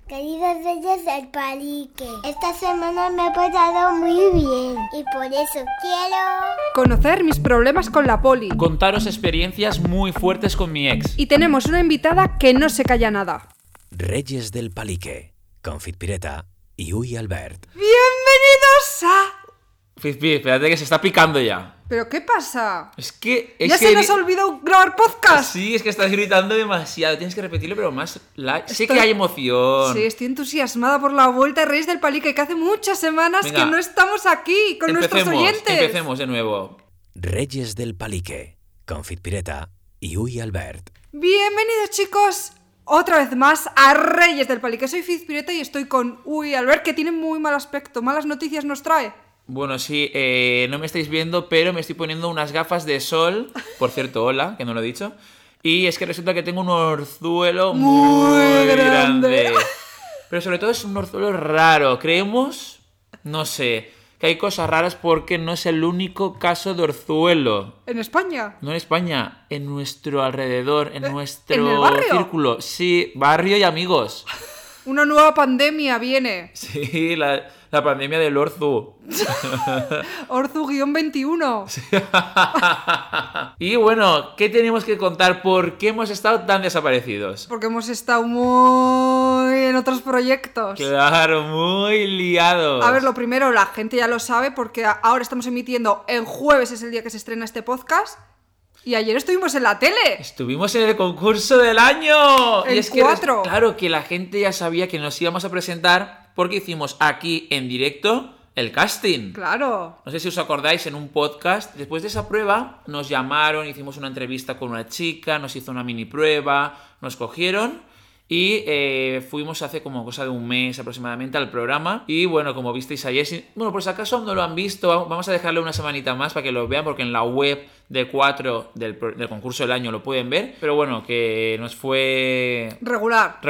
Queridos Reyes del Palique, esta semana me he portado muy bien y por eso quiero conocer mis problemas con la poli, contaros experiencias muy fuertes con mi ex. y tenemos una invitada que no se calla nada. Reyes del Palique, con Fitpireta y Uy Albert. ¡Bienvenidos a... Fizpi, espérate que se está picando ya. ¿Pero qué pasa? Es que... ¿Ya se nos olvidó grabar podcast? Sí, es que estás gritando demasiado. Tienes que repetirlo, pero más... Sé que hay emoción. Sí, estoy entusiasmada por la vuelta de Reyes del Palique, que hace muchas semanas que no estamos aquí con nuestros oyentes. Empecemos de nuevo. Reyes del Palique, con Fitpireta y Uy Albert. Bienvenidos, chicos, otra vez más a Reyes del Palique. Soy Fizpireta y estoy con Uy Albert, que tiene muy mal aspecto. Malas noticias nos trae. Bueno, sí, no me estáis viendo, pero me estoy poniendo unas gafas de sol. Por cierto, hola, que no lo he dicho. Y es que resulta que tengo un orzuelo muy grande. Pero sobre todo es un orzuelo raro. Creemos, no sé, que hay cosas raras porque no es el único caso de orzuelo. ¿En España? No en España, en nuestro alrededor, en nuestro ¿en el barrio? círculo. Sí, barrio y amigos. Una nueva pandemia viene. Sí, la pandemia del orzu. Orzu-21. Y bueno, ¿qué tenemos que contar? ¿Por qué hemos estado tan desaparecidos? Porque hemos estado muy en otros proyectos. Claro, muy liados. A ver, lo primero, la gente ya lo sabe porque ahora estamos emitiendo en jueves, es el día que se estrena este podcast. Y ayer estuvimos en la tele. Estuvimos en el concurso del año. El y es que 4. Claro que la gente ya sabía que nos íbamos a presentar porque hicimos aquí en directo el casting. Claro. No sé si os acordáis, en un podcast, después de esa prueba, nos llamaron, hicimos una entrevista con una chica, nos hizo una mini prueba, nos cogieron y fuimos hace como cosa de un mes aproximadamente al programa. Y bueno, como visteis ayer, bueno, por si acaso aún no lo han visto, vamos a dejarle una semanita más para que lo vean, porque en la web de 4 del concurso del año lo pueden ver. Pero bueno, que nos fue... Regular.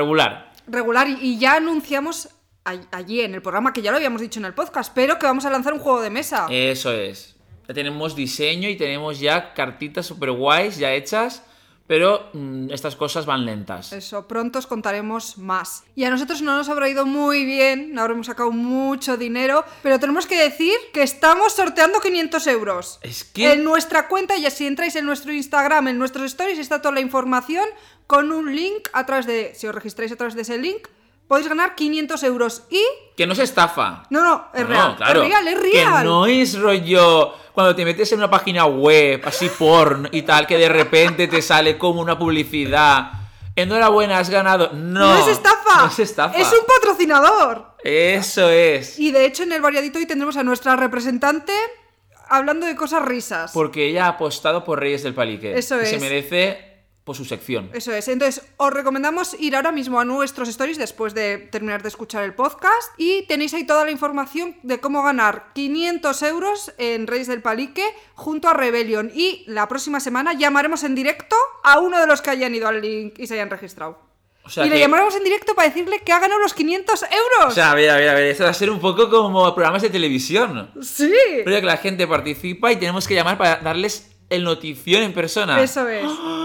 Y ya anunciamos allí en el programa, que ya lo habíamos dicho en el podcast, pero que vamos a lanzar un juego de mesa. Eso es. Ya tenemos diseño y tenemos ya cartitas super guays ya hechas, pero estas cosas van lentas. Eso, pronto os contaremos más. Y a nosotros no nos habrá ido muy bien, no habremos sacado mucho dinero, pero tenemos que decir que estamos sorteando 500 euros. Es que... En nuestra cuenta, y si entráis en nuestro Instagram, en nuestros stories, está toda la información con un link si os registráis a través de ese link, podéis ganar 500 euros y... Que no se estafa. No, es real. Claro. Es real. Que no es rollo cuando te metes en una página web, así porn y tal, que de repente te sale como una publicidad. Enhorabuena, has ganado. No es estafa. No es estafa. Es un patrocinador. Eso es. Y de hecho en el variadito hoy tendremos a nuestra representante hablando de cosas risas. Porque ella ha apostado por Reyes del Palique. Eso es. Y se merece... por su sección. Eso es, entonces os recomendamos ir ahora mismo a nuestros stories después de terminar de escuchar el podcast y tenéis ahí toda la información de cómo ganar 500 euros en Reyes del Palique junto a Rebellion, y la próxima semana llamaremos en directo a uno de los que hayan ido al link y se hayan registrado. O sea, y le llamaremos en directo para decirle que ha ganado los 500 euros. O sea, a ver, esto va a ser un poco como programas de televisión. Sí. Pero ya que la gente participa y tenemos que llamar para darles el notición en persona. Eso es.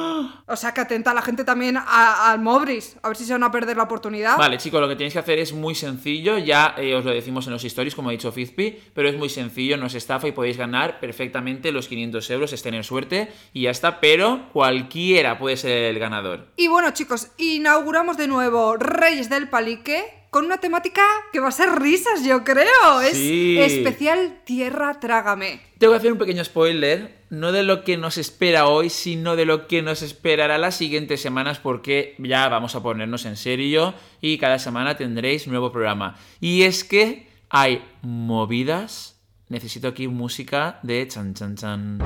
O sea, que atenta a la gente también al Mobris, a ver si se van a perder la oportunidad. Vale, chicos, lo que tenéis que hacer es muy sencillo. Ya os lo decimos en los stories, como ha dicho Fizpi, pero es muy sencillo, no es estafa y podéis ganar perfectamente los 500 euros, es tener suerte y ya está, pero cualquiera puede ser el ganador. Y bueno, chicos, inauguramos de nuevo Reyes del Palique con una temática que va a ser risas, yo creo. Sí. Es especial Tierra Trágame. Tengo que hacer un pequeño spoiler, no de lo que nos espera hoy, sino de lo que nos esperará las siguientes semanas, porque ya vamos a ponernos en serio y cada semana tendréis nuevo programa. Y es que hay movidas, necesito aquí música de chan chan chan,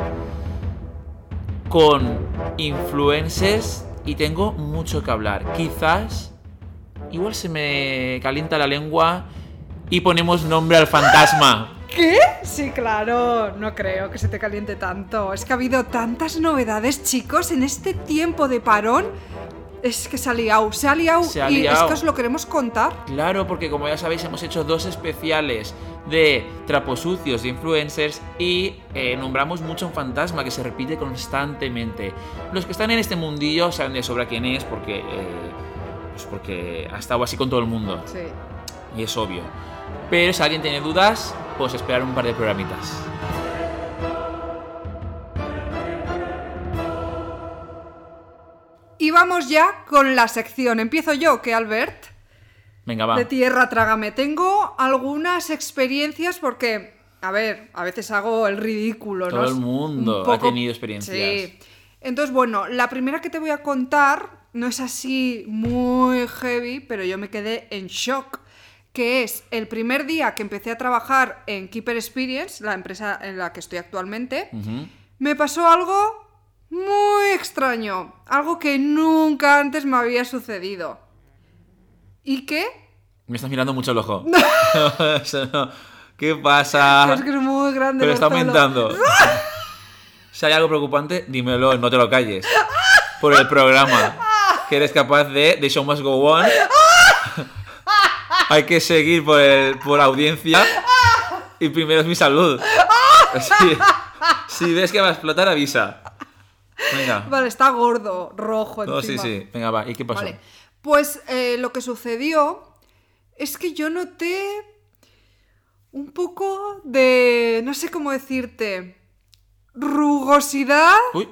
con influencers, y tengo mucho que hablar. Quizás, igual se me calienta la lengua y ponemos nombre al fantasma. ¿Qué? Sí, claro, no creo que se te caliente tanto. Es que ha habido tantas novedades, chicos, en este tiempo de parón. Es que se ha liado. Y es que os lo queremos contar. Claro, porque como ya sabéis, hemos hecho 2 especiales de trapos sucios de influencers y nombramos mucho a un fantasma que se repite constantemente. Los que están en este mundillo saben de sobra quién es, porque Pues porque ha estado así con todo el mundo. Sí. Y es obvio. Pero si alguien tiene dudas, pues esperar un par de programitas. Y vamos ya con la sección. Empiezo yo, ¿qué, Albert? Venga, va. De tierra, trágame. Tengo algunas experiencias porque, a ver, a veces hago el ridículo, ¿no? Todo el mundo Un poco- ha tenido experiencias. Sí. Entonces, bueno, la primera que te voy a contar no es así muy heavy, pero yo me quedé en shock. Que es el primer día que empecé a trabajar en Keeper Experience, la empresa en la que estoy actualmente, Ujú. me pasó algo muy extraño, algo que nunca antes me había sucedido. ¿Y qué? Me estás mirando mucho el ojo. Eso no. ¿Qué pasa? Es que es muy grande. Pero el está orzuelo. aumentando. Si hay algo preocupante, dímelo, no te lo calles. Por el programa. Que eres capaz de The Show Must Go On. Hay que seguir por audiencia. Y primero es mi salud. Si ves que va a explotar, avisa. Venga. Vale, está gordo, rojo No, sí, encima. sí. Venga, va. ¿Y qué pasó? Vale. Pues lo que sucedió es que yo noté un poco de, no sé cómo decirte, rugosidad. Uy.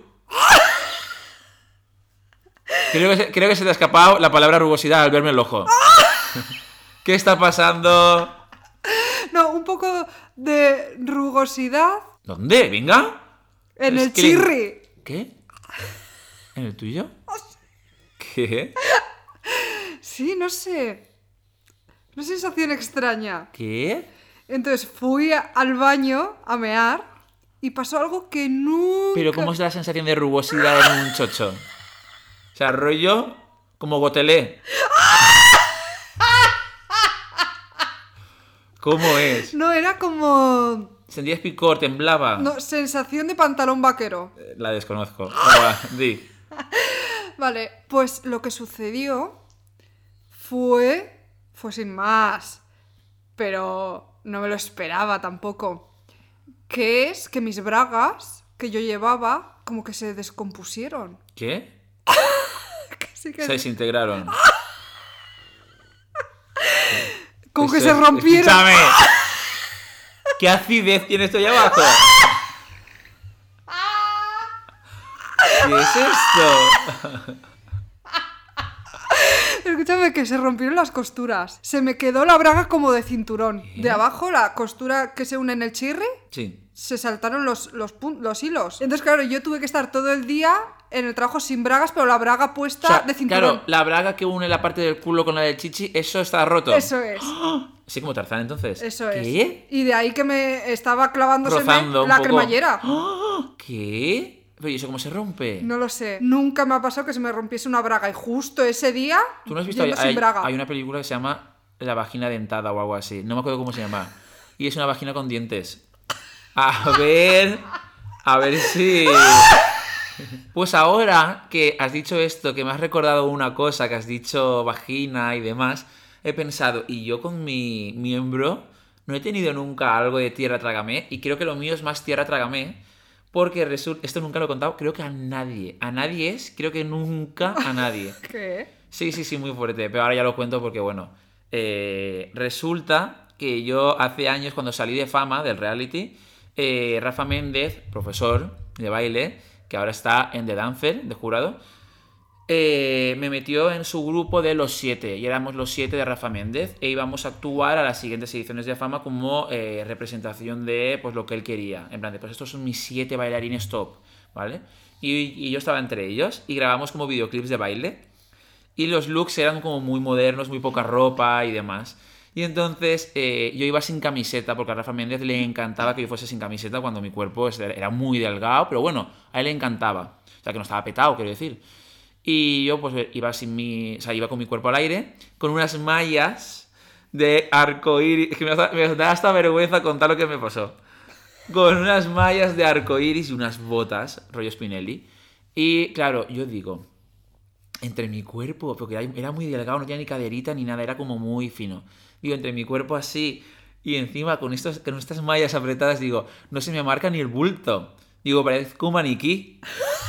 Creo que se te ha escapado la palabra rugosidad al verme el ojo. ¿Qué está pasando? No, un poco de rugosidad ¿Dónde? Venga. en Es el que- chirri. ¿Qué? ¿En el tuyo? ¿Qué? Sí, no sé. Una sensación extraña. ¿Qué? Entonces fui al baño a mear y pasó algo que nunca... Pero ¿cómo es la sensación de rugosidad en un chocho? O sea, rollo como gotelé. ¿Cómo es? No, era como... ¿Sentías picor? ¿Temblaba? No, sensación de pantalón vaquero. La desconozco. Venga, di. Vale, pues lo que sucedió fue sin más, pero no me lo esperaba tampoco, que es que mis bragas que yo llevaba como que se descompusieron. ¿Qué? Así que Se desintegraron. como que Eso se es- rompieron. ¡Escúchame! ¿Qué acidez tienes tú ahí abajo? ¿Qué es esto? Escúchame, que se rompieron las costuras. Se me quedó la braga como de cinturón. ¿Qué? De abajo, la costura que se une en el chirri, Sí. se saltaron los hilos. Entonces, claro, yo tuve que estar todo el día en el trabajo sin bragas, pero la braga puesta O sea, de cinturón. claro, la braga que une la parte del culo con la del chichi, eso está roto. Eso es. Así como Tarzán, entonces. Eso es. ¿Qué? Y de ahí que me estaba clavándose Rozando un la poco. cremallera. ¿Qué? Pero ¿y eso cómo se rompe? No lo sé. Nunca me ha pasado que se me rompiese una braga. Y justo ese día, ¿Tú no has visto? yendo sin braga. Hay una película que se llama La vagina dentada o algo así. No me acuerdo cómo se llama. Y es una vagina con dientes. A ver si... Pues ahora que has dicho esto, que me has recordado una cosa, que has dicho vagina y demás, he pensado, y yo con mi miembro no he tenido nunca algo de tierra trágame, y creo que lo mío es más tierra trágame, porque esto nunca lo he contado, creo que a nadie creo que nunca a nadie. ¿Qué? Sí, muy fuerte, pero ahora ya lo cuento porque, bueno, resulta que yo hace años, cuando salí de fama, del reality, Rafa Méndez, profesor de baile, que ahora está en The Dancer, de jurado, me metió en su grupo de los 7, y éramos los 7 de Rafa Méndez, e íbamos a actuar a las siguientes ediciones de fama como representación de pues lo que él quería, en plan de, pues estos son mis 7 bailarines top, ¿vale? Y yo estaba entre ellos, y grabamos como videoclips de baile, y los looks eran como muy modernos, muy poca ropa y demás. Y entonces yo iba sin camiseta, porque a Rafa Méndez le encantaba que yo fuese sin camiseta cuando mi cuerpo era muy delgado, pero bueno, a él le encantaba. O sea, que no estaba petado, quiero decir. Y yo pues iba iba con mi cuerpo al aire, con unas mallas de arcoíris. Es que me da hasta vergüenza contar lo que me pasó. Con unas mallas de arcoíris y unas botas, rollo Spinelli. Y claro, yo digo, entre mi cuerpo, porque era muy delgado, no tenía ni caderita ni nada, era como muy fino. Digo, entre mi cuerpo así y encima con estas mallas apretadas, digo, no se me marca ni el bulto. Digo, parezco un maniquí.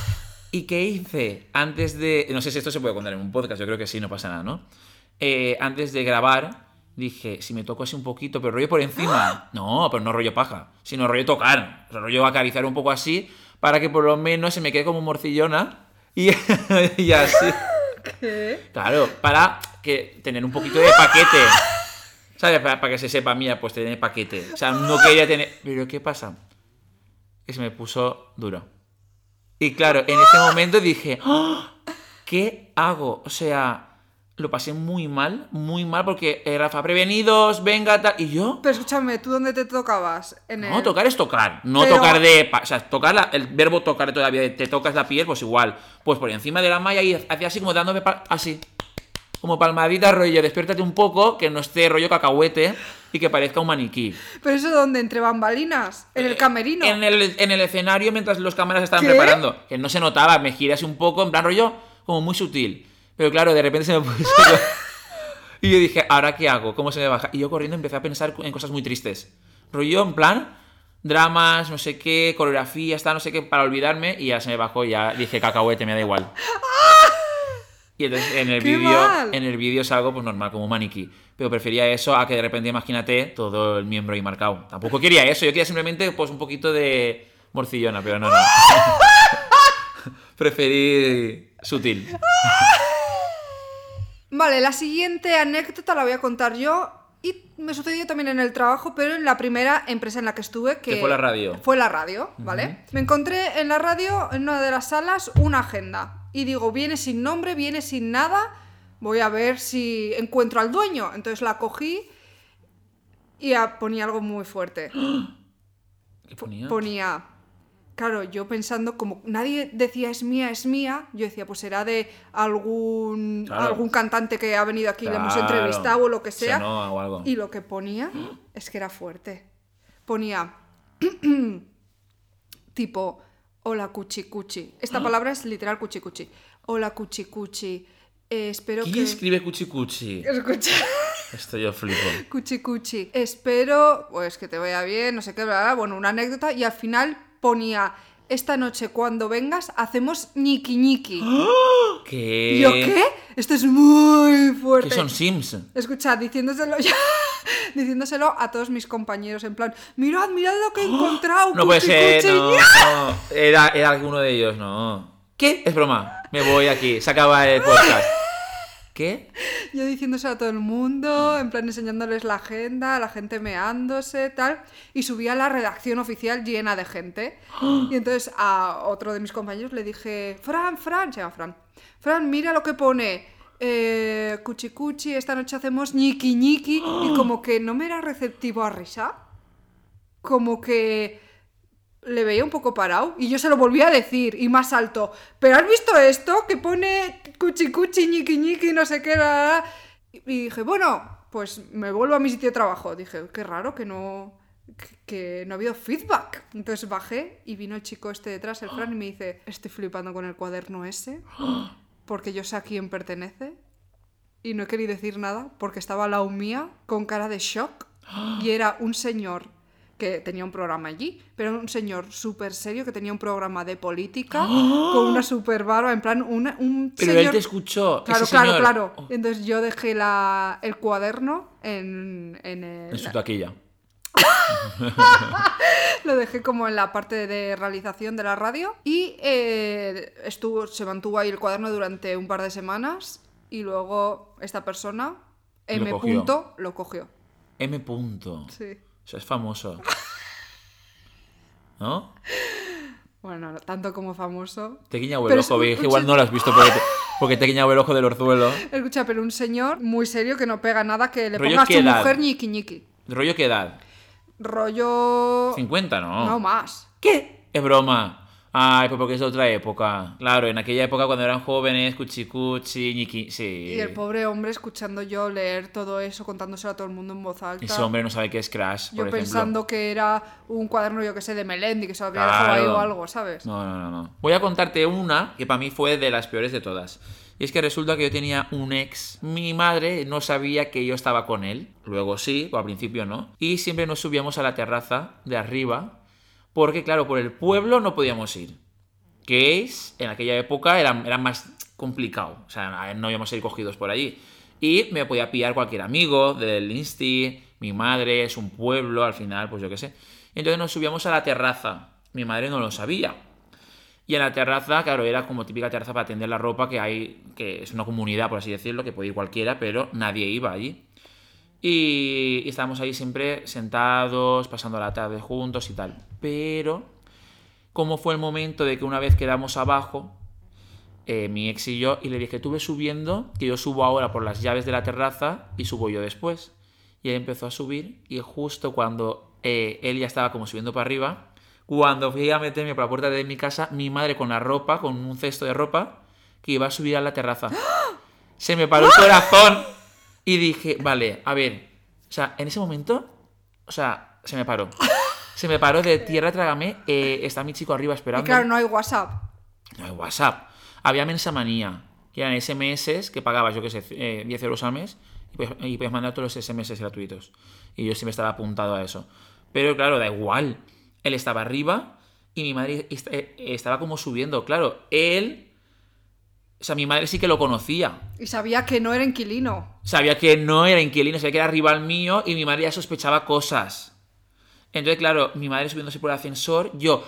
¿Y qué hice? Antes de... No sé si esto se puede contar en un podcast, yo creo que sí, no pasa nada, ¿no? Antes de grabar, dije, si me toco así un poquito, pero rollo por encima. No, pero no rollo paja, sino rollo tocar. O sea, rollo acariciar un poco así, para que por lo menos se me quede como morcillona. Y, y así. ¿Qué? Claro, para que tener un poquito de paquete. ¿Sabes? Para que se sepa, mía, pues tener paquete. O sea, no quería tener... Pero ¿qué pasa? Que se me puso duro. Y claro, en ese momento dije, ¡oh! ¿Qué hago? O sea, lo pasé muy mal, porque Rafa, prevenidos, venga, tal. Y yo... Pero escúchame, ¿tú dónde te tocabas? No, tocar es tocar. No Pero... tocar de... O sea, tocar el verbo tocar todavía, te tocas la piel, pues igual. Pues por encima de la malla y hacía así como dándome... así. Como palmadita, rollo, despiértate un poco, que no esté rollo cacahuete y que parezca un maniquí. ¿Pero eso dónde? ¿Entre bambalinas? ¿En el camerino? En el escenario mientras los cámaras estaban ¿Qué? preparando. Que no se notaba, me giré así un poco, en plan rollo, como muy sutil. Pero claro, de repente se me puso... Y yo dije, ¿ahora qué hago? ¿Cómo se me baja? Y yo corriendo empecé a pensar en cosas muy tristes. Rollo, en plan, dramas, no sé qué, coreografía, no sé qué, para olvidarme. Y ya se me bajó y ya dije, cacahuete, me da igual. Y entonces en el vídeo salgo pues normal, como un maniquí. Pero prefería eso a que de repente, imagínate, todo el miembro ahí marcado. Tampoco quería eso, yo quería simplemente pues un poquito de morcillona, pero no. Preferí sutil. Vale, la siguiente anécdota la voy a contar yo. Y me sucedió también en el trabajo, pero en la primera empresa en la que estuve. Que fue la radio. Fue la radio, ¿vale? Me encontré en la radio, en una de las salas, una agenda. Y digo, viene sin nombre, viene sin nada. Voy a ver si encuentro al dueño. Entonces la cogí y ponía algo muy fuerte. ¿Qué ponía? Ponía... Claro, yo pensando, como nadie decía es mía, yo decía, pues será de algún cantante que ha venido aquí y le hemos entrevistado o lo que sea. No, o algo. Y lo que ponía es que era fuerte. Ponía tipo, hola cuchi cuchi. Esta palabra es literal cuchi cuchi. Hola cuchi cuchi. Espero ¿Quién que... escribe cuchi cuchi? Escucha. Esto yo flipo. Cuchi cuchi. Espero, pues que te vaya bien, no sé qué, bla, bla. Bueno, una anécdota. Y al final ponía, esta noche cuando vengas hacemos ñiqui ñiqui. ¿Qué? ¿Y yo qué? Esto es muy fuerte. ¿Qué son Sims? Escucha, diciéndoselo a todos mis compañeros, en plan, mirad lo que he encontrado. No puede ser, no. Era alguno de ellos, no. ¿Qué? Es broma. Me voy aquí, se acaba el podcast. ¿Qué? Yo diciéndoselo a todo el mundo, en plan enseñándoles la agenda, la gente meándose, tal. Y subí a la redacción oficial llena de gente. Y entonces a otro de mis compañeros le dije, Fran, se llama Fran, mira lo que pone. Cuchi cuchi, esta noche hacemos ñiqui ñiqui. Y como que no me era receptivo a risa. Como que... le veía un poco parado y yo se lo volví a decir y más alto. ¿Pero has visto esto? Que pone cuchi cuchi, ñiqui ñiqui, no sé qué, Y dije, bueno, pues me vuelvo a mi sitio de trabajo. Dije, qué raro que no ha habido feedback. Entonces bajé y vino el chico este detrás, el Fran, y me dice, estoy flipando con el cuaderno ese porque yo sé a quién pertenece y no he querido decir nada porque estaba al lado mía con cara de shock y era un señor que tenía un programa allí, pero un señor súper serio que tenía un programa de política con una súper barba, en plan, un pero señor... él te escuchó. Claro, ese señor. claro. Entonces yo dejé el cuaderno en su taquilla. Lo dejé como en la parte de realización de la radio y se mantuvo ahí el cuaderno durante un par de semanas y luego esta persona, M. lo cogió. M. Sí. O sea, es famoso. ¿No? Bueno, tanto como famoso. Te he guiñado el ojo, igual no lo has visto porque te he guiñado el ojo del orzuelo. Escucha, pero un señor muy serio que no pega nada que le ¿Rollo ponga a qué su edad? mujer ñiqui ñiqui. ¿Rollo qué edad? Rollo... 50, ¿no? No, más. ¿Qué? Es broma. Ay, pues porque es de otra época. Claro, en aquella época cuando eran jóvenes, cuchi cuchi, ñiqui, sí. Y el pobre hombre escuchando yo leer todo eso, contándoselo a todo el mundo en voz alta. Ese hombre no sabe qué es Crash, Yo por pensando ejemplo. que era un cuaderno, yo que sé, de Melendi, que se lo había dejado ahí o algo, ¿sabes? No. Voy a contarte una que para mí fue de las peores de todas. Y es que resulta que yo tenía un ex. Mi madre no sabía que yo estaba con él. Luego sí, o al principio no. Y siempre nos subíamos a la terraza de arriba. Porque, claro, por el pueblo no podíamos ir. que en aquella época era más complicado. O sea, no íbamos a ir cogidos por allí. Y me podía pillar cualquier amigo del Insti, mi madre, es un pueblo, al final, pues yo qué sé. Entonces nos subíamos a la terraza. Mi madre no lo sabía. Y en la terraza, claro, era como típica terraza para tender la ropa que es una comunidad, por así decirlo, que puede ir cualquiera, pero nadie iba allí. Y estábamos ahí siempre sentados, pasando la tarde juntos y tal. Pero, como fue el momento de que una vez quedamos abajo, mi ex y yo, y le dije, tú ves subiendo, que yo subo ahora por las llaves de la terraza y subo yo después. Y él empezó a subir y justo cuando él ya estaba como subiendo para arriba, cuando fui a meterme por la puerta de mi casa, mi madre con la ropa, con un cesto de ropa, que iba a subir a la terraza. Se me paró el corazón y dije, vale, a ver, o sea, en ese momento, o sea, se me paró. Se me paró de tierra, trágame, está mi chico arriba esperando. Y claro, no hay WhatsApp. No hay WhatsApp. Había Mensamanía, que eran SMS que pagabas, yo qué sé, 10 euros al mes y podías mandar todos los SMS gratuitos. Y yo siempre estaba apuntado a eso. Pero claro, da igual. Él estaba arriba y mi madre estaba como subiendo. Claro, o sea, mi madre sí que lo conocía. Y sabía que no era inquilino. Sabía que no era inquilino, sabía que era rival mío y mi madre ya sospechaba cosas. Entonces, claro, mi madre subiéndose por el ascensor, yo,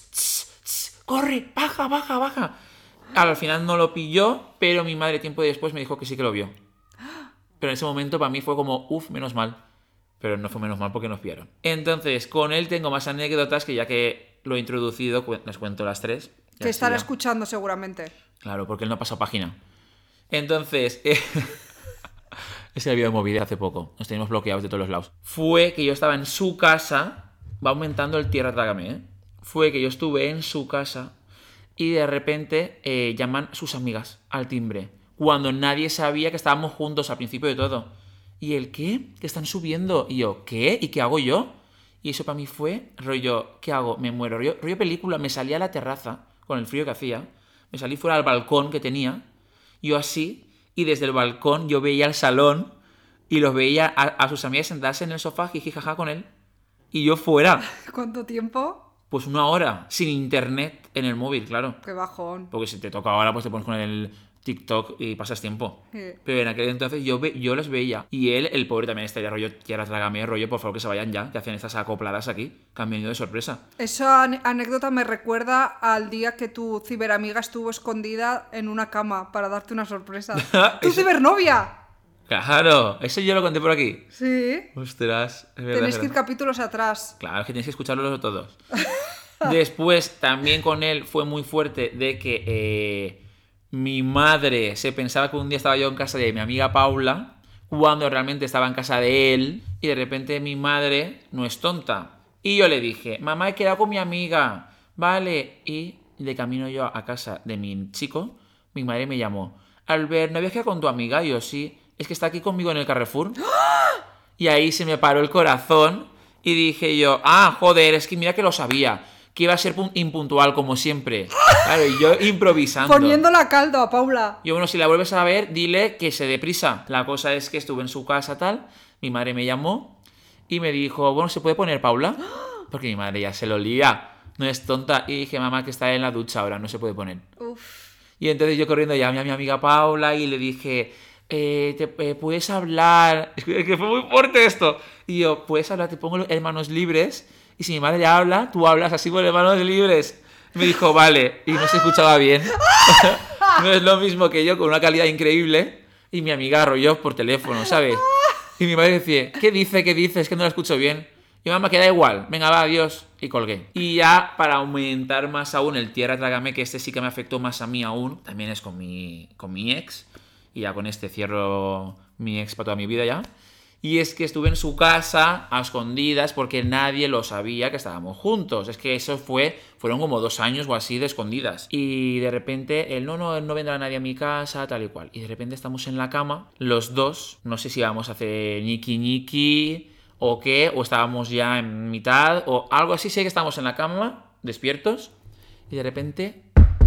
corre, baja. Al final no lo pilló, pero mi madre tiempo después me dijo que sí que lo vio. Pero en ese momento para mí fue como, menos mal. Pero no fue menos mal porque nos pillaron. Entonces, con él tengo más anécdotas que ya que lo he introducido, les cuento las 3. Que estará escuchando seguramente. Claro, porque él no ha pasado página. Entonces, ese vídeo de móvil hace poco. Nos teníamos bloqueados de todos los lados. Fue que yo estaba en su casa. Va aumentando el tierra, trágame, ¿eh? Fue que yo estuve en su casa y de repente llaman sus amigas al timbre. Cuando nadie sabía que estábamos juntos al principio de todo. ¿Y el qué? ¿Que están subiendo? Y yo, ¿qué? ¿Y qué hago yo? Y eso para mí fue, rollo, ¿qué hago? Me muero. Rollo película, me salí a la terraza con el frío que hacía. Me salí fuera al balcón que tenía. Yo así, y desde el balcón yo veía el salón y los veía a sus amigas sentarse en el sofá, jijijaja con él. Y yo fuera. ¿Cuánto tiempo? Pues 1 hora, sin internet en el móvil, claro. Qué bajón. Porque si te toca ahora, pues te pones con el TikTok y pasas tiempo. Sí. Pero en aquel entonces yo los veía. Y él, el pobre, también estaría rollo, tierra, trágame, rollo, por favor que se vayan ya, que hacen estas acopladas aquí, que han venido de sorpresa. Esa anécdota me recuerda al día que tu ciberamiga estuvo escondida en una cama para darte una sorpresa. ¡Tu cibernovia! Claro, eso yo lo conté por aquí. Sí. Ostras, es verdad. Tenéis que ir capítulos atrás. Claro, es que tienes que escucharlos todos. Después, también con él fue muy fuerte de que mi madre se pensaba que un día estaba yo en casa de mi amiga Paula, cuando realmente estaba en casa de él, y de repente mi madre no es tonta. Y yo le dije, mamá, he quedado con mi amiga, vale. Y de camino yo a casa de mi chico, mi madre me llamó, Albert, ¿no habías quedado con tu amiga? Y yo, sí. Es que está aquí conmigo en el Carrefour. Y ahí se me paró el corazón y dije yo, joder, es que mira que lo sabía, que iba a ser impuntual como siempre. Claro, y yo improvisando. Poniéndole a caldo a Paula. Yo, bueno, si la vuelves a ver, dile que se dé prisa. La cosa es que estuve en su casa tal, mi madre me llamó y me dijo, bueno, ¿se puede poner Paula? Porque mi madre ya se lo olía, no es tonta. Y dije, mamá, que está en la ducha ahora, no se puede poner. Uf. Y entonces yo corriendo llamé a mi amiga Paula y le dije, puedes hablar, es que fue muy fuerte esto, y yo, puedes hablar, te pongo en manos libres, y si mi madre habla, tú hablas así con las manos libres. Me dijo, vale, y no se escuchaba bien. No es lo mismo que yo, con una calidad increíble, y mi amiga rollo por teléfono, ¿sabes? Y mi madre decía, ¿qué dice? Es que no la escucho bien. Y mamá, queda igual, venga, va, adiós. Y colgué. Y ya para aumentar más aún el tierra, trágame, que este sí que me afectó más a mí aún, también es con mi ex. Y ya con este cierro mi ex para toda mi vida ya. Y es que estuve en su casa a escondidas porque nadie lo sabía que estábamos juntos. Es que eso fueron como 2 años o así de escondidas. Y de repente él, no vendrá nadie a mi casa, tal y cual. Y de repente estamos en la cama, los dos, no sé si íbamos a hacer ñiqui o qué, o estábamos ya en mitad o algo así. Sé que estábamos en la cama, despiertos, y de repente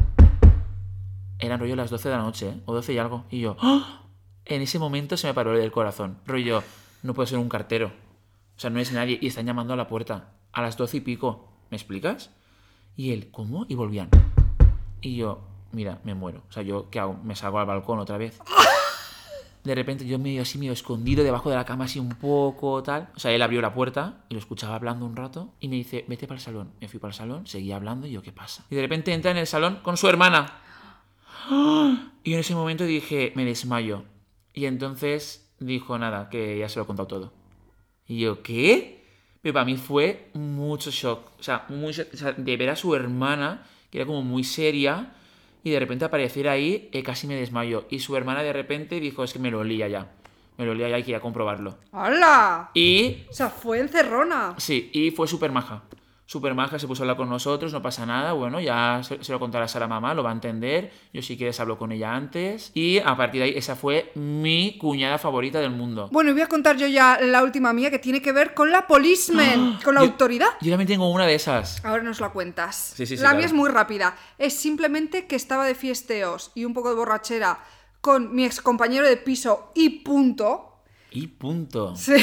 eran rollo las 12 de la noche, o 12 y algo. Y yo, ¡oh! En ese momento se me paró el corazón. Rollo, no puede ser un cartero. O sea, no es nadie. Y están llamando a la puerta. A las 12 y pico. ¿Me explicas? Y él, ¿cómo? Y volvían. Y yo, mira, me muero. O sea, yo, ¿qué hago? Me salgo al balcón otra vez. De repente yo medio escondido debajo de la cama así un poco, tal. O sea, él abrió la puerta y lo escuchaba hablando un rato y me dice, vete para el salón. Me fui para el salón, seguía hablando y yo, ¿qué pasa? Y de repente entra en el salón con su hermana. Y en ese momento dije, me desmayo. Y entonces dijo, nada, que ya se lo he contado todo. Y yo, ¿qué? Pero para mí fue mucho shock. O sea, de ver a su hermana, que era como muy seria, y de repente aparecer ahí, casi me desmayo. Y su hermana de repente dijo, es que me lo olía ya. Me lo olía ya y quería comprobarlo. ¡Hala! Y... O sea, fue encerrona. Sí, y fue súper maja. Súper maja, se puso a hablar con nosotros, no pasa nada. Bueno, ya se lo contarás a la mamá, lo va a entender. Yo si quieres hablo con ella antes. Y a partir de ahí, esa fue mi cuñada favorita del mundo. Bueno, y voy a contar yo ya la última mía, que tiene que ver con la policeman, con la autoridad. Yo también tengo una de esas. Ahora nos la cuentas. Sí, la claro. mía es muy rápida. Es simplemente que estaba de fiesteos y un poco de borrachera con mi ex compañero de piso y punto. Y punto. Sí.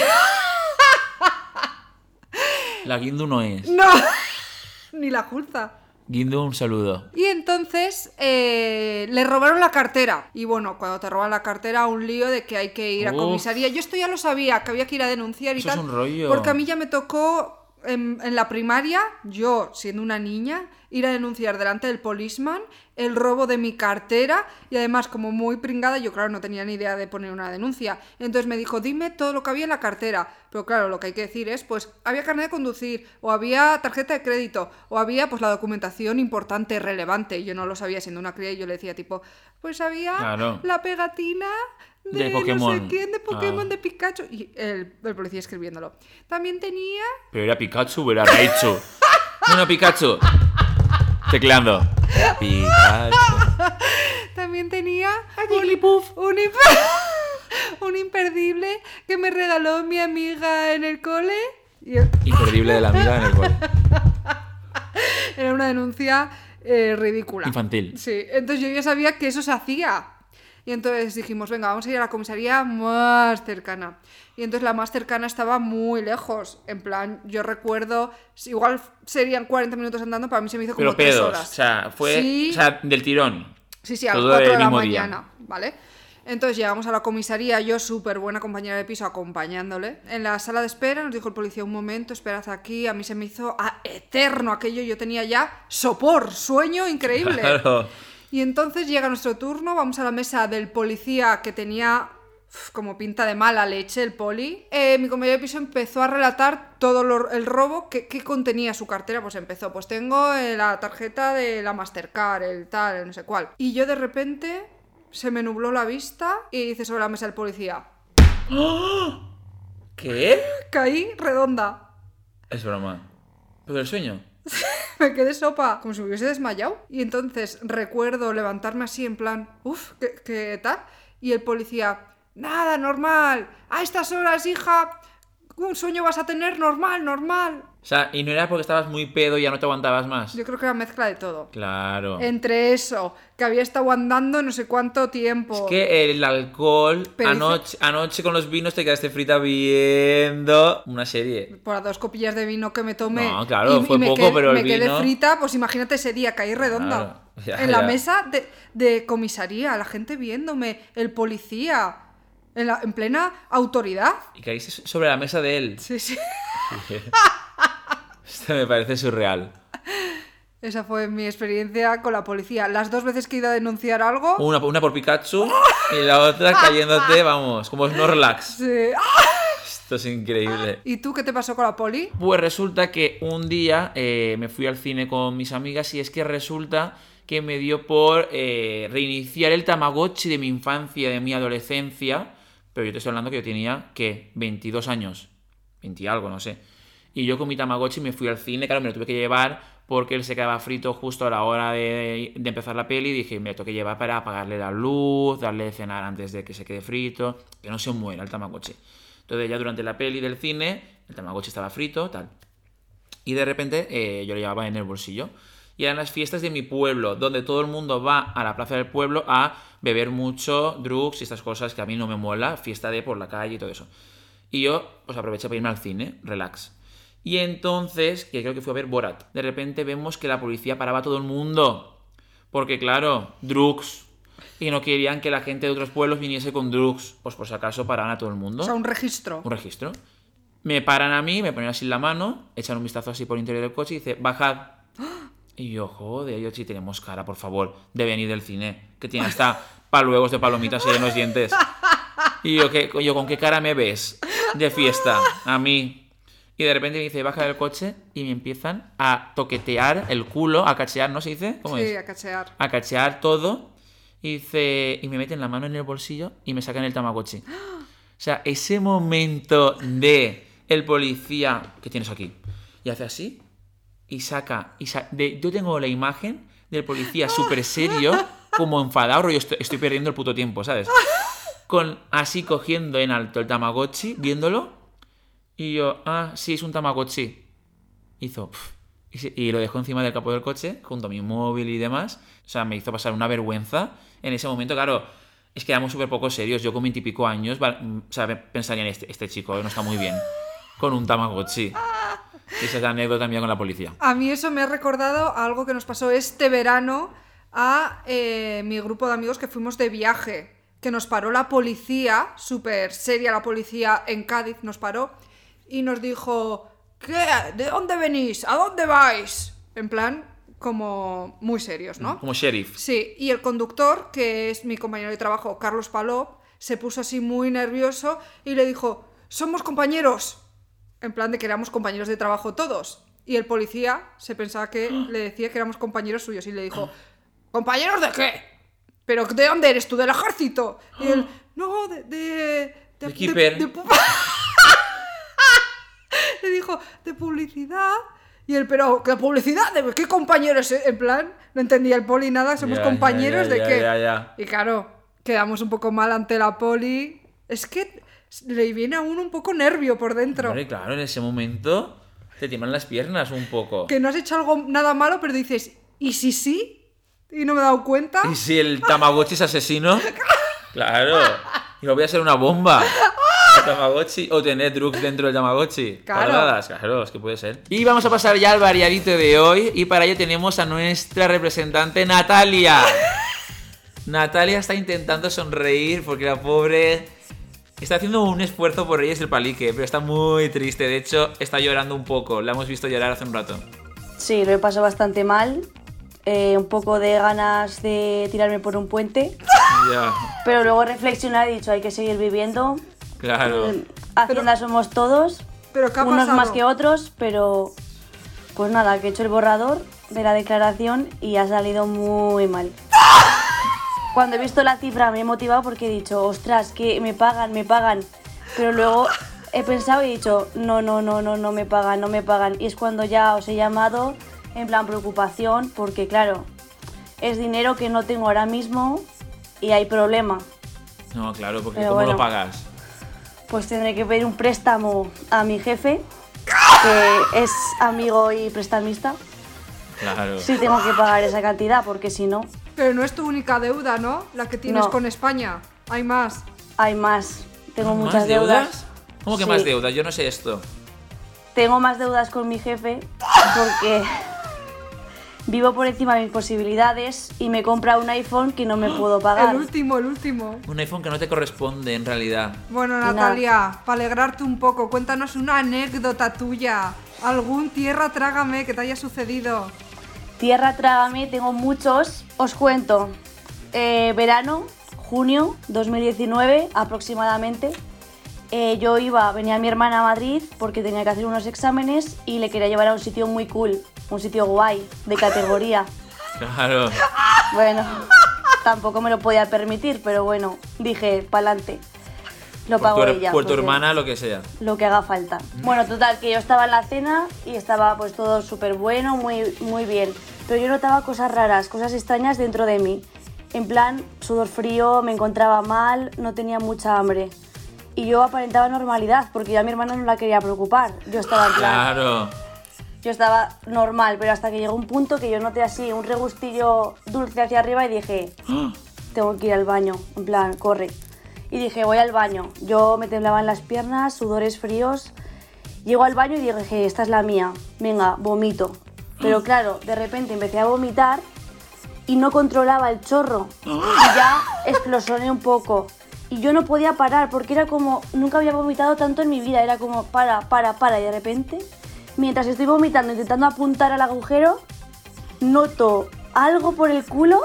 La Guindu no es. No, ni la Julza. Guindu, un saludo. Y entonces le robaron la cartera. Y bueno, cuando te roban la cartera, un lío de que hay que ir a comisaría. Yo esto ya lo sabía, que había que ir a denunciar y Eso tal. es un rollo. Porque a mí ya me tocó en la primaria, yo siendo una niña, ir a denunciar delante del policeman el robo de mi cartera. Y además, como muy pringada, yo claro no tenía ni idea de poner una denuncia. Entonces me dijo, dime todo lo que había en la cartera. Pero claro, lo que hay que decir es, pues había carnet de conducir, o había tarjeta de crédito, o había pues la documentación importante, relevante. Yo no lo sabía siendo una cría y yo le decía tipo, pues había la pegatina de Pokémon. no sé quién, de Pokémon, de Pikachu. Y el policía escribiéndolo. También tenía... Pero era Pikachu o era Raichu. No, Pikachu. Tecleando. Pikachu. También tenía Jigglypuff. un imperdible que me regaló mi amiga en el cole. Imperdible de la amiga en el cole. Era una denuncia ridícula. Infantil. Sí, entonces yo ya sabía que eso se hacía. Y entonces dijimos, venga, vamos a ir a la comisaría más cercana. Y entonces la más cercana estaba muy lejos. En plan, yo recuerdo, igual serían 40 minutos andando, para mí se me hizo como 3 horas. O sea, fue Sí. o sea, del tirón. Sí, a las Todo 4 de el la mismo mañana, día. ¿vale? Entonces llegamos a la comisaría, yo súper buena compañera de piso acompañándole. En la sala de espera nos dijo el policía, un momento, esperad aquí. A mí se me hizo eterno aquello, yo tenía ya sopor, sueño increíble. Claro. Y entonces llega nuestro turno, vamos a la mesa del policía que tenía como pinta de mala leche, el poli. Mi compañero de piso empezó a relatar todo el robo que contenía su cartera. Pues empezó, pues tengo la tarjeta de la Mastercard, el tal, el no sé cuál. Y yo de repente se me nubló la vista y dice sobre la mesa el policía, ¿Qué? caí redonda. Es broma. ¿Pero el sueño? Me quedé sopa, como si me hubiese desmayado. Y entonces recuerdo levantarme así en plan, uff, ¿qué tal? Y el policía, nada, normal. A estas horas, hija, un sueño vas a tener normal. O sea, y no era porque estabas muy pedo y ya no te aguantabas más. Yo creo que era mezcla de todo. Claro. Entre eso, que había estado andando no sé cuánto tiempo. Es que el alcohol, Pero anoche con los vinos te quedaste frita viendo una serie. Por las 2 copillas de vino que me tomé. No, claro, fue poco, pero el me quedé vino... frita, pues imagínate ese día, caí redonda. Claro, en la mesa de comisaría, la gente viéndome, el policía, en plena autoridad. Y caíste sobre la mesa de él. Sí. Esto me parece surreal. Esa fue mi experiencia con la policía. Las 2 veces que he ido a denunciar algo... Una por Pikachu y la otra cayéndote, vamos, como Snorlax. Sí. Esto es increíble. ¿Y tú qué te pasó con la poli? Pues resulta que un día me fui al cine con mis amigas y es que resulta que me dio por reiniciar el Tamagotchi de mi infancia, de mi adolescencia. Pero yo te estoy hablando que yo tenía, ¿qué? 22 años. 20 y algo, no sé. Y yo con mi Tamagotchi me fui al cine, claro, me lo tuve que llevar porque él se quedaba frito justo a la hora de empezar la peli. Y dije, me lo tengo que llevar para apagarle la luz, darle de cenar antes de que se quede frito, que no se muera el Tamagotchi. Entonces ya durante la peli del cine, el Tamagotchi estaba frito, tal. Y de repente yo lo llevaba en el bolsillo. Y eran las fiestas de mi pueblo, donde todo el mundo va a la plaza del pueblo a beber mucho, drugs y estas cosas que a mí no me mola, fiesta de por la calle y todo eso. Y yo pues aproveché para irme al cine, relax. Y entonces, que creo que fui a ver Borat, de repente vemos que la policía paraba a todo el mundo. Porque claro, drugs. Y no querían que la gente de otros pueblos viniese con drugs. Pues por si acaso paraban a todo el mundo. O sea, un registro. Un registro. Me paran a mí, me ponen así en la mano, echan un vistazo así por el interior del coche y dice, bajad. Y yo, joder, yo sí tenemos cara, por favor, de venir del cine. Que tiene hasta paluegos de palomitas ahí en los dientes. Y yo, ¿con qué cara me ves? De fiesta, a mí. Y de repente me dice, baja del coche y me empiezan a toquetear el culo, a cachear, ¿no se dice? ¿Cómo es? Sí, a cachear. A cachear todo. Y dice, y me meten la mano en el bolsillo y me sacan el Tamagotchi. O sea, ese momento de el policía, ¿qué tienes aquí? Y hace así y saca. Yo tengo la imagen del policía súper serio, como enfadado, rollo, estoy perdiendo el puto tiempo, ¿sabes? Así cogiendo en alto el Tamagotchi, viéndolo. Y yo, sí, es un Tamagotchi. Hizo, y lo dejó encima del capó del coche, junto a mi móvil y demás. O sea, me hizo pasar una vergüenza. En ese momento, claro, es que éramos súper poco serios. Yo con 20 y pico años, o sea, pensaría en este chico no está muy bien. Con un Tamagotchi. Esa es la anécdota mía con la policía. A mí eso me ha recordado a algo que nos pasó este verano a mi grupo de amigos que fuimos de viaje. Que nos paró la policía, súper seria la policía en Cádiz, nos paró y nos dijo, ¿qué? ¿De dónde venís? ¿A dónde vais? En plan, como muy serios, ¿no? Como sheriff. Sí, y el conductor, que es mi compañero de trabajo, Carlos Palop, se puso así muy nervioso y le dijo, somos compañeros. En plan de que éramos compañeros de trabajo todos. Y el policía se pensaba que le decía que éramos compañeros suyos y le dijo, ¿compañeros de qué? ¿Pero de dónde eres tú? ¿Del ejército? Y él, no, de Keeper. Le dijo, de publicidad. Y él, pero, ¿qué publicidad? ¿De qué compañeros? En plan, no entendía el poli nada, somos compañeros de qué. Ya. Y claro, quedamos un poco mal ante la poli. Es que le viene a uno un poco nervio por dentro. Hombre, claro, en ese momento te tiemblan las piernas un poco. Que no has hecho algo nada malo, pero dices, ¿y si sí? Y no me he dado cuenta. ¿Y si el Tamagotchi es asesino? Claro. Y lo voy a hacer una bomba. El Tamagotchi o tener drugs dentro del Tamagotchi. Claro. Guardadas. Claro, es que puede ser. Y vamos a pasar ya al variadito de hoy. Y para ello tenemos a nuestra representante Natalia. Natalia está intentando sonreír porque la pobre está haciendo un esfuerzo por Reyes del Palique, pero está muy triste. De hecho, está llorando un poco. La hemos visto llorar hace un rato. Sí, lo he pasado bastante mal. Un poco de ganas de tirarme por un puente. Ya. Pero luego he reflexionado y he dicho, hay que seguir viviendo. Claro. Hacienda somos todos. ¿Pero qué ha unos pasado? más que otros, pero pues nada, que he hecho el borrador de la declaración y ha salido muy mal. Cuando he visto la cifra me he motivado porque he dicho, ostras, que me pagan. Pero luego he pensado y he dicho, no me pagan. Y es cuando ya os he llamado en plan preocupación, porque claro, es dinero que no tengo ahora mismo y hay problema. No, claro, porque Pero ¿cómo bueno, lo pagas? Pues tendré que pedir un préstamo a mi jefe, que es amigo y prestamista. Claro. Sí tengo que pagar esa cantidad, porque si no, Pero no es tu única deuda, ¿no? La que tienes No. con España. Hay más. hay más. Tengo ¿Más muchas deudas. ¿Cómo que Sí. más deudas? Yo no sé esto. Tengo más deudas con mi jefe porque vivo por encima de mis posibilidades y me compra un iPhone que no me puedo pagar. El último. Un iPhone que no te corresponde, en realidad. Bueno, nada. Natalia, para alegrarte un poco, cuéntanos una anécdota tuya. Algún tierra trágame que te haya sucedido. Tierra trágame, tengo muchos. Os cuento. Verano, junio 2019 aproximadamente. Venía mi hermana a Madrid porque tenía que hacer unos exámenes y le quería llevar a un sitio muy cool, un sitio guay, de categoría. Claro. Bueno, tampoco me lo podía permitir, pero bueno, dije, pa'lante. Lo pago ella. Por tu porque hermana, lo que sea. Lo que haga falta. Bueno, total, que yo estaba en la cena y estaba pues todo súper bueno, muy bien. Pero yo notaba cosas raras, cosas extrañas dentro de mí. En plan, sudor frío, me encontraba mal, no tenía mucha hambre. Y yo aparentaba normalidad, porque yo a mi hermana no la quería preocupar. Yo estaba en plan... Claro. Yo estaba normal, pero hasta que llegó un punto que yo noté así un regustillo dulce hacia arriba y dije, tengo que ir al baño, en plan, corre. Y dije, voy al baño. Yo me temblaban las piernas, sudores fríos. Llego al baño y dije, esta es la mía, venga, vomito. Pero claro, de repente empecé a vomitar y no controlaba el chorro. Y ya explosioné un poco. Y yo no podía parar porque era como, nunca había vomitado tanto en mi vida. Era como, para. Y de repente, mientras estoy vomitando, intentando apuntar al agujero, noto algo por el culo.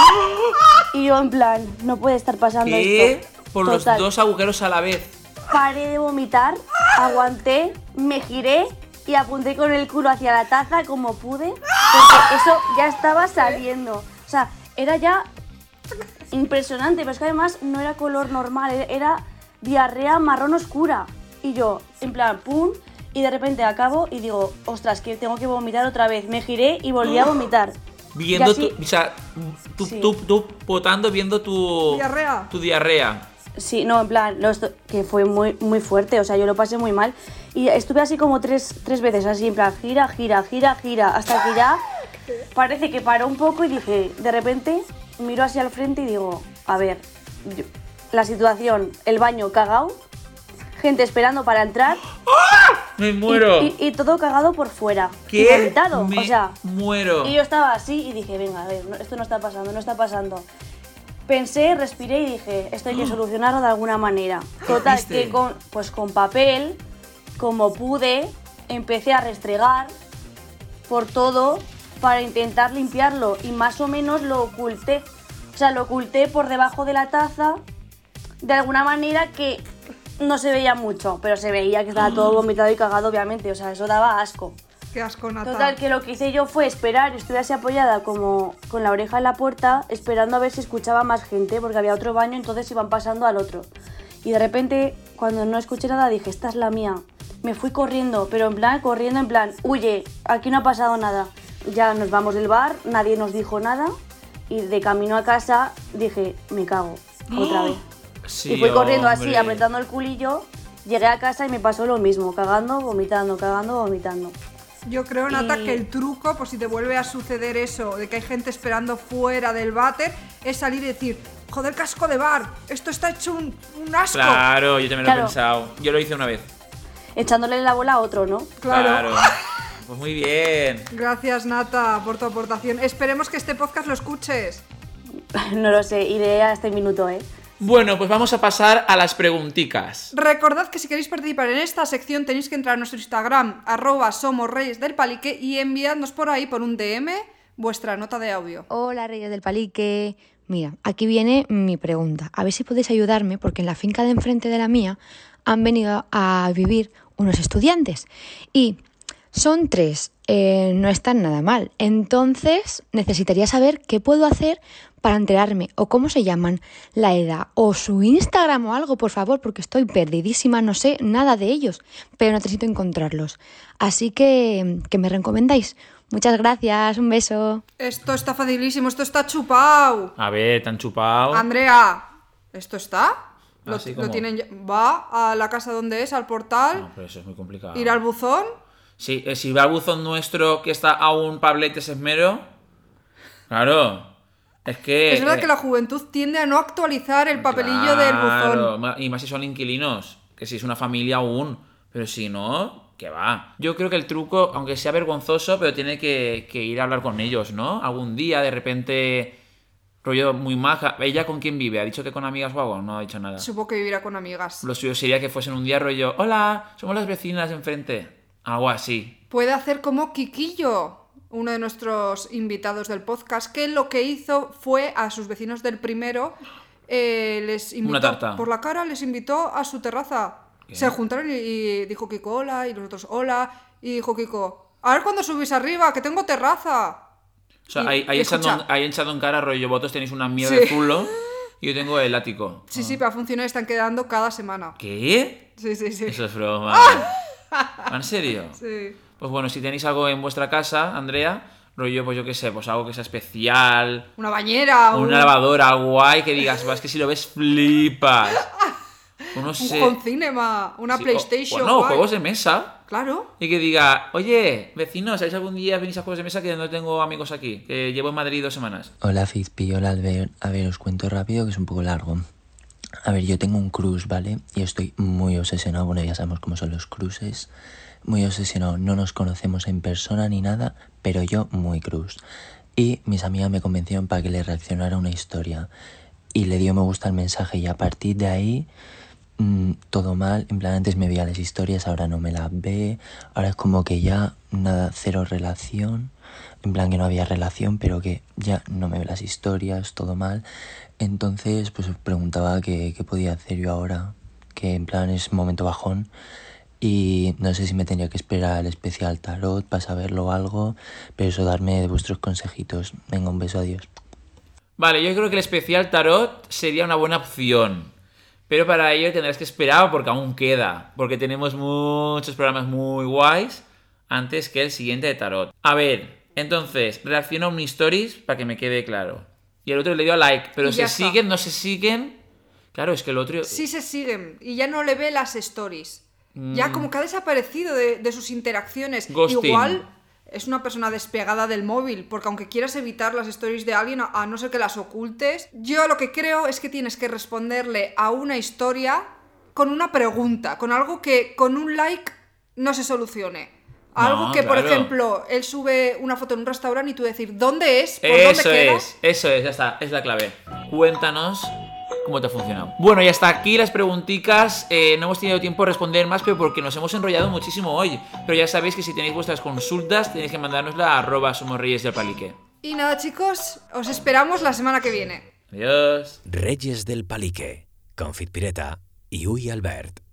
Y yo en plan, no puede estar pasando esto. Por Total. los 2 agujeros a la vez. Paré de vomitar, aguanté, me giré y apunté con el culo hacia la taza como pude, porque eso ya estaba saliendo. O sea, era ya impresionante, pero es que además no era color normal, era diarrea marrón oscura. Y yo, en plan, pum, y de repente acabo y digo, ostras, que tengo que vomitar otra vez. Me giré y volví a vomitar. Viendo así, o sea, sí. tú potando, viendo tu diarrea. Sí, no, en plan, que fue muy fuerte, o sea, yo lo pasé muy mal. Y estuve así como tres veces, así, en plan, gira, hasta que ya parece que paró un poco y dije, de repente, miro hacia el frente y digo, a ver, la situación, el baño cagado, gente esperando para entrar. ¡Me muero! Y todo cagado por fuera. ¿Qué? Y vomitado, Me o sea. muero. Y yo estaba así y dije, venga, a ver, esto no está pasando. Pensé, respiré y dije, esto hay que solucionarlo de alguna manera. Total, ¿Hiciste? que con papel, como pude, empecé a restregar por todo para intentar limpiarlo y más o menos lo oculté. O sea, lo oculté por debajo de la taza de alguna manera que no se veía mucho, pero se veía que estaba todo vomitado y cagado, obviamente. O sea, eso daba asco. Qué asco, Nata. Total, que lo que hice yo fue esperar, estuve así apoyada como con la oreja en la puerta, esperando a ver si escuchaba más gente, porque había otro baño, entonces iban pasando al otro. Y de repente, cuando no escuché nada, dije, esta es la mía. Me fui corriendo, pero en plan, huye, aquí no ha pasado nada. Ya nos vamos del bar, nadie nos dijo nada, y de camino a casa dije, me cago, otra vez. Sí, Y fui corriendo así, hombre. apretando el culillo, llegué a casa y me pasó lo mismo, cagando, vomitando. Yo creo, Nata, Y- que el truco, por si te vuelve a suceder eso, de que hay gente esperando fuera del váter, es salir y decir, joder, casco de bar, esto está hecho un asco. Claro, yo también lo he Claro. pensado. Yo lo hice una vez. Echándole la bola a otro, ¿no? Claro. Pues muy bien. Gracias, Nata, por tu aportación. Esperemos que este podcast lo escuches. No lo sé, iré a este minuto, ¿eh? Bueno, pues vamos a pasar a las pregunticas. Recordad que si queréis participar en esta sección tenéis que entrar a nuestro Instagram, @somosreyesdelpalique, y enviadnos por ahí, por un DM, vuestra nota de audio. Hola, Reyes del Palique. Mira, aquí viene mi pregunta. A ver si podéis ayudarme, porque en la finca de enfrente de la mía han venido a vivir unos estudiantes. Y son 3, no están nada mal. Entonces, necesitaría saber qué puedo hacer para enterarme, o cómo se llaman, la edad, o su Instagram o algo, por favor, porque estoy perdidísima, no sé nada de ellos, pero necesito encontrarlos. Así que me recomendáis. Muchas gracias, un beso. Esto está facilísimo, esto está chupado. A ver, ¿te han chupado? Andrea, ¿esto está? Así Lo como- tienen ya. Va a la casa donde es, al portal, No, pero eso es muy complicado. ir al buzón. Sí, si va al buzón nuestro que está a un pablete esmero. Claro. Es que. Es verdad que la juventud tiende a no actualizar el papelillo del buzón. Y más si son inquilinos. Que si es una familia aún. Pero si no, ¿qué va? Yo creo que el truco, aunque sea vergonzoso, pero tiene que ir a hablar con ellos, ¿no? Algún día, de repente. Rollo muy maja. ¿Ella con quién vive? ¿Ha dicho que con amigas o algo? No ha dicho nada. Supongo que vivirá con amigas. Lo suyo sería que fuesen un día rollo. Hola, somos las vecinas de enfrente. Algo así. Puede hacer como Kikillo, uno de nuestros invitados del podcast, que lo que hizo fue a sus vecinos del primero, les invitó Una tarta. por la cara, les invitó a su terraza. ¿Qué? Se juntaron y dijo Kiko hola, y los otros hola, y dijo Kiko, a ver cuando subís arriba, que tengo terraza. O sea, Y- ahí y escucha. echado en cara rollo. Vosotros tenéis una mierda Sí. de zulo y yo tengo el ático. Sí, sí, para funcionar están quedando cada semana. ¿Qué? Sí, sí, sí. Eso es broma. ¿En serio? Sí. Pues bueno, si tenéis algo en vuestra casa, Andrea, rollo, pues yo qué sé, pues algo que sea especial, Una bañera, una lavadora guay, que digas, vas que si lo ves flipas. No un sé. home cinema, una Sí, PlayStation. no, guay. juegos de mesa. Claro. Y que diga, oye, vecinos, ¿sabéis algún día venís a juegos de mesa que no tengo amigos aquí? Que llevo en Madrid 2 semanas. Hola Fizpi, hola Albert. A ver, os cuento rápido que es un poco largo. A ver, yo tengo un cruise, ¿vale? Y estoy muy obsesionado, bueno, ya sabemos cómo son los cruises. Muy obsesionado, no nos conocemos en persona ni nada, pero yo muy cruise. y mis amigas me convencieron para que le reaccionara a una historia y le dio me gusta al mensaje y a partir de ahí todo mal. En plan, antes me veía las historias, ahora no me las ve, ahora es como que ya nada, cero relación, en plan que no había relación pero que ya no me ve las historias, todo mal. Entonces pues os preguntaba qué podía hacer yo ahora, que en plan es un momento bajón y no sé si me tenía que esperar al especial tarot para saberlo o algo, pero eso, darme vuestros consejitos. Venga, un beso, adiós. Vale, yo creo que el especial tarot sería una buena opción. Pero para ello tendrás que esperar porque aún queda. Porque tenemos muchos programas muy guays antes que el siguiente de tarot. A ver, entonces, reacciona a un stories para que me quede claro. Y el otro le dio a like. Pero se siguen, no se siguen. Claro, es que el otro... Sí se siguen. Y ya no le ve las stories. Ya como que ha desaparecido de sus interacciones. Ghosting. Igual es una persona despegada del móvil, porque aunque quieras evitar las stories de alguien, a no ser que las ocultes, yo lo que creo es que tienes que responderle a una historia con una pregunta, con algo que con un like no se solucione. Algo No, que, claro. por ejemplo, él sube una foto en un restaurante y tú decir, ¿dónde es? ¿Por Eso dónde queda? eso es, ya está, es la clave. Cuéntanos cómo te ha funcionado. Bueno, y hasta aquí las preguntitas. No hemos tenido tiempo de responder más, pero porque nos hemos enrollado muchísimo hoy. Pero ya sabéis que si tenéis vuestras consultas, tenéis que mandárnosla a @somosreyesdelpalique. Y nada, chicos, os esperamos la semana que viene. Adiós. Reyes del Palique, con Fit Pireta y Uy Albert.